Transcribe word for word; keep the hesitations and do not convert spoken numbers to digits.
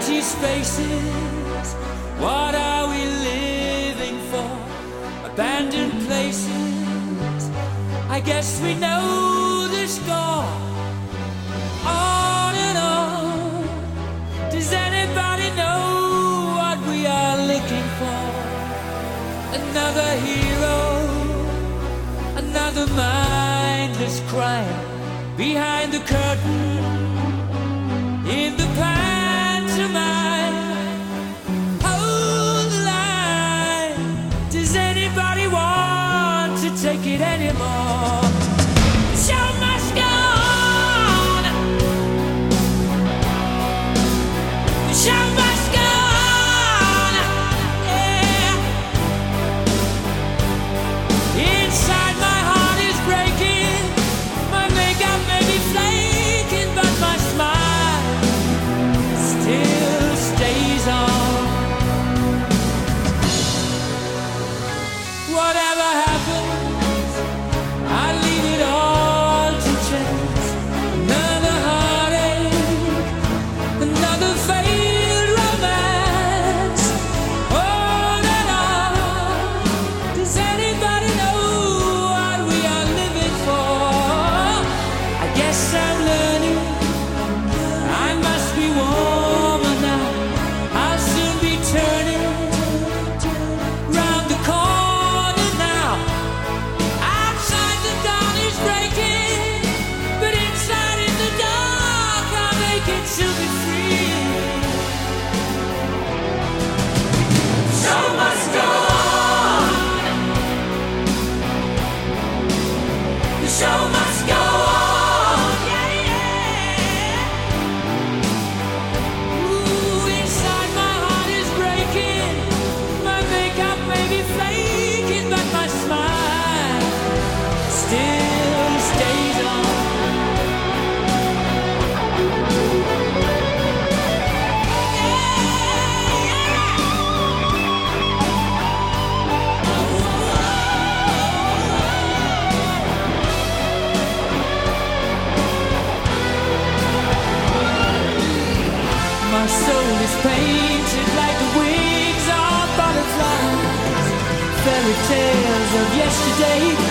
empty spaces. What are we living for? Abandoned places. I guess we know the score. On and on. Does anybody know what we are looking for? Another hero, another mindless crime behind the curtain. In the pantomime, hold the line. Does anybody want to take it anymore? The show must go on. The show must go on. Yeah. Inside my heart is breaking. My makeup may be flaking, but my smile still stays on. Whatever happens, I leave it all to chance. Another heartache, another failed romance. On and on. Does anybody know what we are living for? I guess I'm learning. I must be warmer now. I'll soon be turning round the corner now. Outside the dawn is breaking, but inside in the dark I'll make it to be free. The show must go on. The show must go on. Yeah, yeah. Ooh, inside my heart is breaking. My makeup may be flaking, but my smile still stays on. My soul is painted like the wings of butterflies. Fairy tales of yesterday